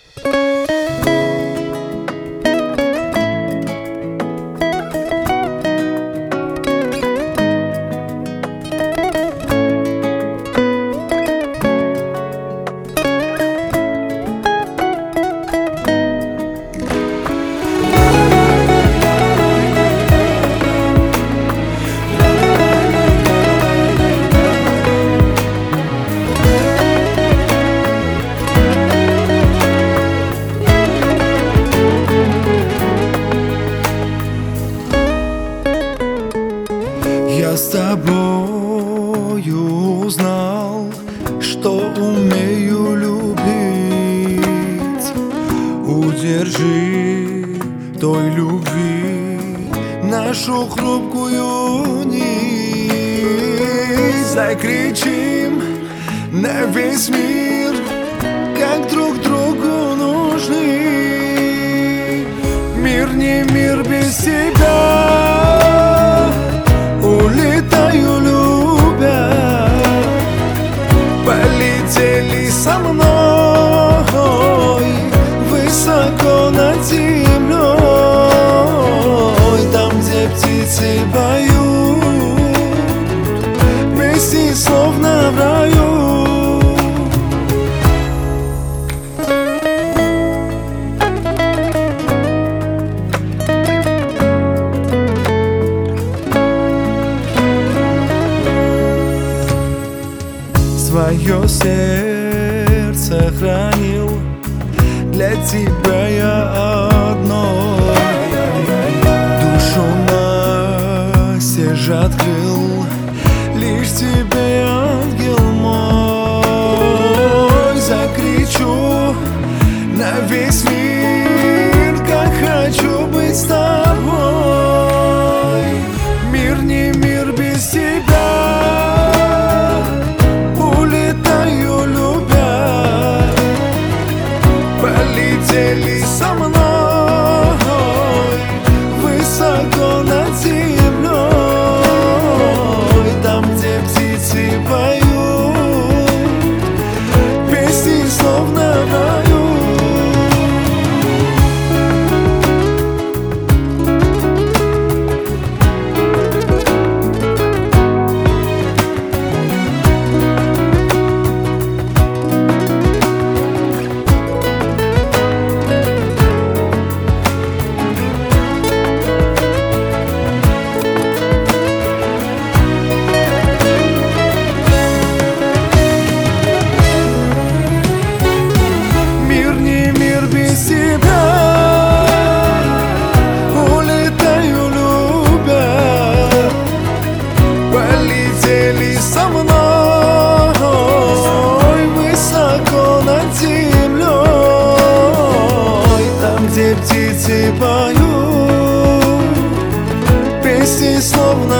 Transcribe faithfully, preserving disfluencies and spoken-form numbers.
Я с тобою узнал, что умею любить. Удержи той любви нашу хрупкую нить. Закричим на весь мир, как друг другу нужны. Мир не мир без тебя. Улетаю, любя, полетели со мной высоко над землей, там, где птицы поют песни, словно в раю. Свое сердце хранил для тебя я одной. Душу настежь открыл лишь тебе, ангел мой. Закричу на весь мир, как хочу быть с тобой. Мир не мир без тебя. Полетели со мной высоко над землей, там, где птицы поют песни, словно в раю. Без тебя улетаю, любя, полетели со мной высоко над землей, там, где птицы поют песни, словно